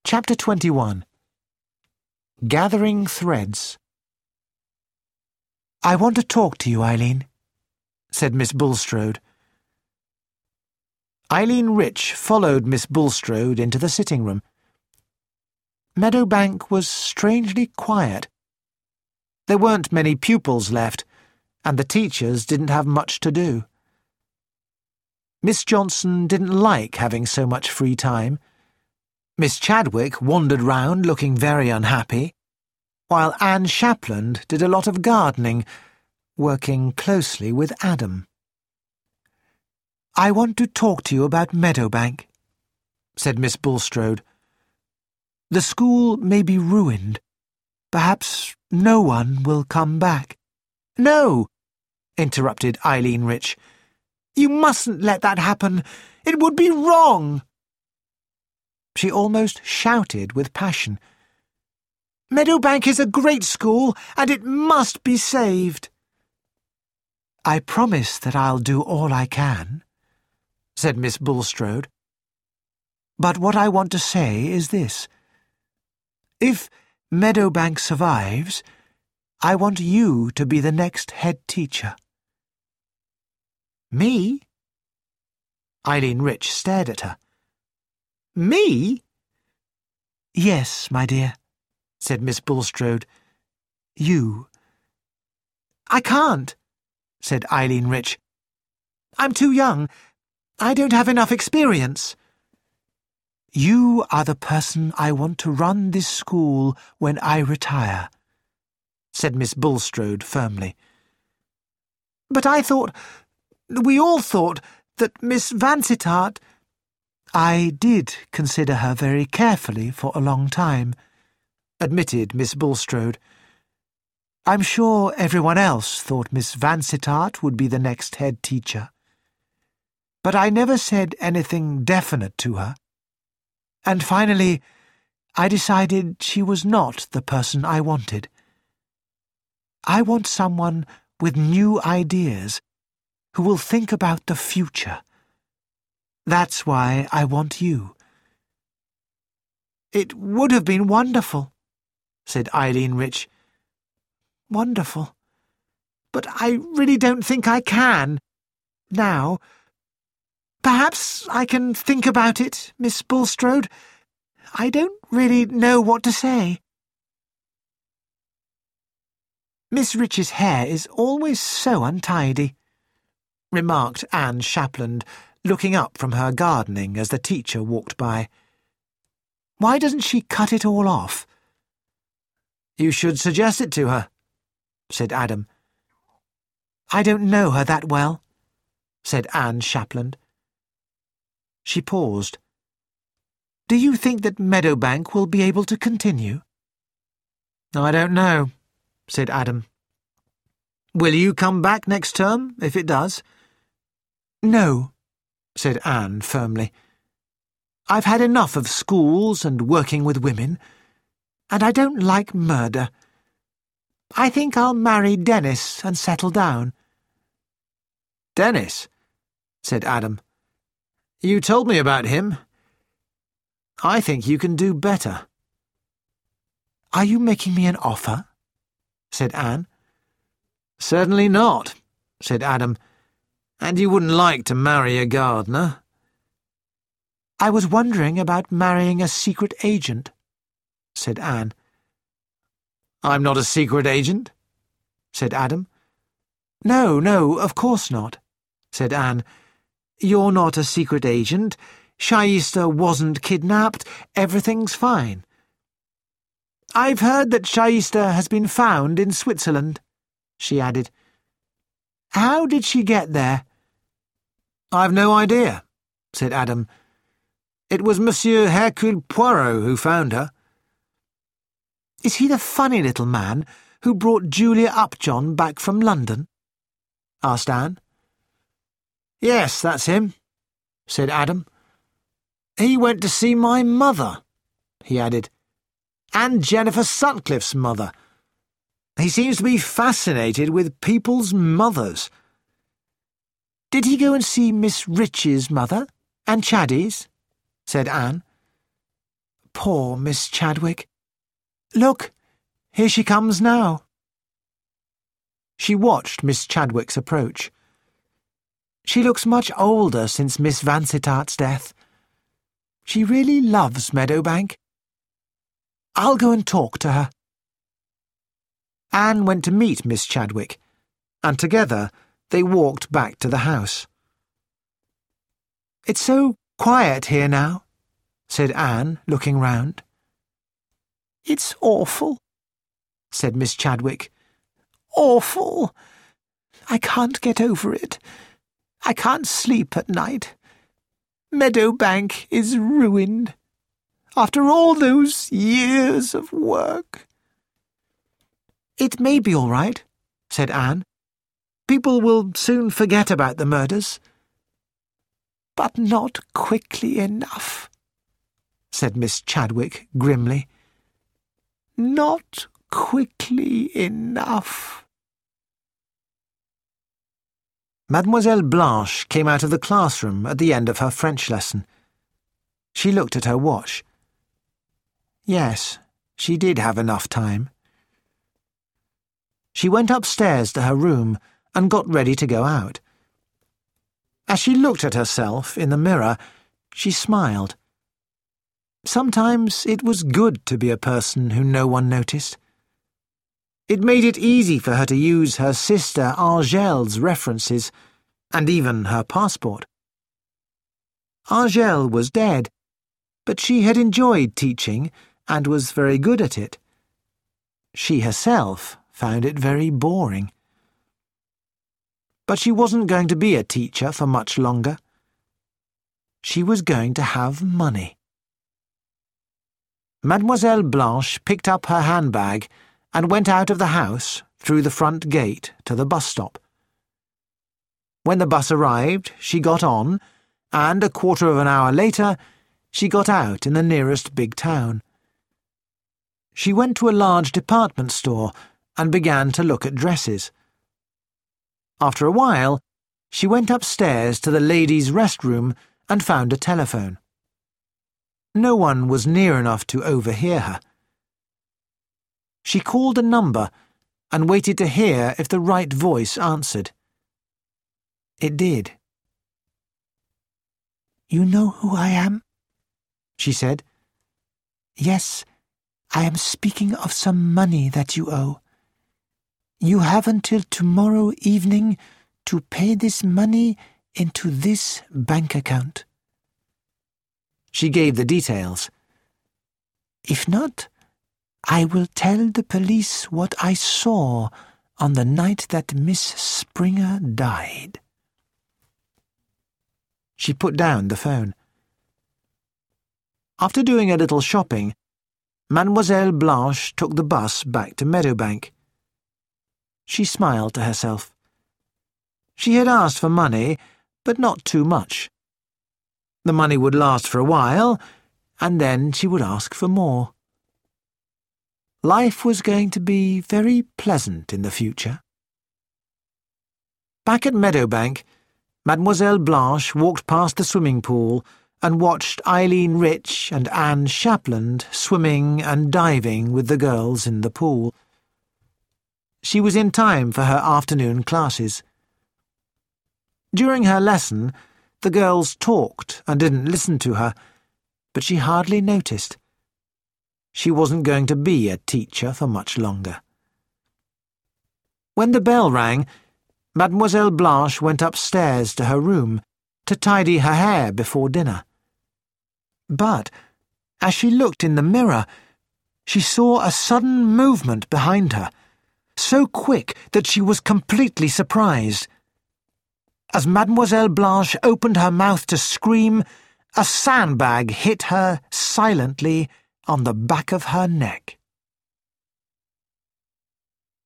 Chapter 21. Gathering Threads. "I want to talk to you, Eileen," said Miss Bulstrode. Eileen Rich followed Miss Bulstrode into the sitting-room. Meadowbank was strangely quiet. There weren't many pupils left, and the teachers didn't have much to do. Miss Johnson didn't like having so much free time. Miss Chadwick wandered round looking very unhappy, while Anne Shapland did a lot of gardening, working closely with Adam. "I want to talk to you about Meadowbank," said Miss Bulstrode. "The school may be ruined. Perhaps no one will come back." "No," interrupted Eileen Rich. "You mustn't let that happen. It would be wrong." She almost shouted with passion. "Meadowbank is a great school, and it must be saved." "I promise that I'll do all I can," said Miss Bulstrode. "But what I want to say is this. If Meadowbank survives, I want you to be the next head teacher." "Me?" Eileen Rich stared at her. "Me?" "Yes, my dear," said Miss Bulstrode. "You." "I can't," said Eileen Rich. "I'm too young. I don't have enough experience." "You are the person I want to run this school when I retire," said Miss Bulstrode firmly. "But we all thought that Miss Vansittart—" "I did consider her very carefully for a long time," admitted Miss Bulstrode. "I'm sure everyone else thought Miss Vansittart would be the next head teacher. But I never said anything definite to her. And finally, I decided she was not the person I wanted. I want someone with new ideas, who will think about the future. That's why I want you." "It would have been wonderful," said Eileen Rich. "Wonderful. But I really don't think I can. Now. Perhaps I can think about it, Miss Bulstrode. I don't really know what to say." "Miss Rich's hair is always so untidy," remarked Anne Shapland, looking up from her gardening as the teacher walked by. "Why doesn't she cut it all off?" "You should suggest it to her," said Adam. "I don't know her that well," said Anne Shapland. She paused. "Do you think that Meadowbank will be able to continue?" "I don't know," said Adam. "Will you come back next term, if it does?" "No," said Anne firmly. "I've had enough of schools and working with women, and I don't like murder. I think I'll marry Dennis and settle down." "Dennis?" said Adam. "You told me about him. I think you can do better." "Are you making me an offer?" said Anne. "Certainly not," said Adam. "And you wouldn't like to marry a gardener." "I was wondering about marrying a secret agent," said Anne. "I'm not a secret agent," said Adam. No, of course not," said Anne. "You're not a secret agent. Shaista wasn't kidnapped. Everything's fine." "I've heard that Shaista has been found in Switzerland," she added. "How did she get there?" "I've no idea," said Adam. "It was Monsieur Hercule Poirot who found her." "Is he the funny little man who brought Julia Upjohn back from London?" asked Anne. "Yes, that's him," said Adam. "He went to see my mother," he added, "and Jennifer Sutcliffe's mother. He seems to be fascinated with people's mothers." "Did he go and see Miss Rich's mother, and Chaddy's?" said Anne. Poor Miss Chadwick. Look, here she comes now. She watched Miss Chadwick's approach. She looks much older since Miss Vansittart's death. She really loves Meadowbank. I'll go and talk to her. Anne went to meet Miss Chadwick, and together they walked back to the house. It's so quiet here now, said Anne, looking round. It's awful, said Miss Chadwick. Awful. I can't get over it. I can't sleep at night. Meadowbank is ruined. After all those years of work. It may be all right, said Anne. People will soon forget about the murders. But not quickly enough, said Miss Chadwick grimly. Not quickly enough. Mademoiselle Blanche came out of the classroom at the end of her French lesson. She looked at her watch. Yes, she did have enough time. She went upstairs to her room and got ready to go out. As she looked at herself in the mirror, she smiled. Sometimes it was good to be a person who no one noticed. It made it easy for her to use her sister Angèle's references, and even her passport. Angèle was dead, but she had enjoyed teaching and was very good at it. She herself found it very boring. But she wasn't going to be a teacher for much longer. She was going to have money. Mademoiselle Blanche picked up her handbag and went out of the house through the front gate to the bus stop. When the bus arrived, she got on, and a quarter of an hour later, she got out in the nearest big town. She went to a large department store and began to look at dresses. After a while, she went upstairs to the ladies' restroom and found a telephone. No one was near enough to overhear her. She called a number and waited to hear if the right voice answered. It did. "You know who I am?" she said. "Yes, I am speaking of some money that you owe. You have until tomorrow evening to pay this money into this bank account." She gave the details. "If not, I will tell the police what I saw on the night that Miss Springer died." She put down the phone. After doing a little shopping, Mademoiselle Blanche took the bus back to Meadowbank. She smiled to herself. She had asked for money, but not too much. The money would last for a while, and then she would ask for more. Life was going to be very pleasant in the future. Back at Meadowbank, Mademoiselle Blanche walked past the swimming pool and watched Eileen Rich and Anne Shapland swimming and diving with the girls in the pool. She was in time for her afternoon classes. During her lesson, the girls talked and didn't listen to her, but she hardly noticed. She wasn't going to be a teacher for much longer. When the bell rang, Mademoiselle Blanche went upstairs to her room to tidy her hair before dinner. But, as she looked in the mirror, she saw a sudden movement behind her, so quick that she was completely surprised. As Mademoiselle Blanche opened her mouth to scream, a sandbag hit her silently on the back of her neck.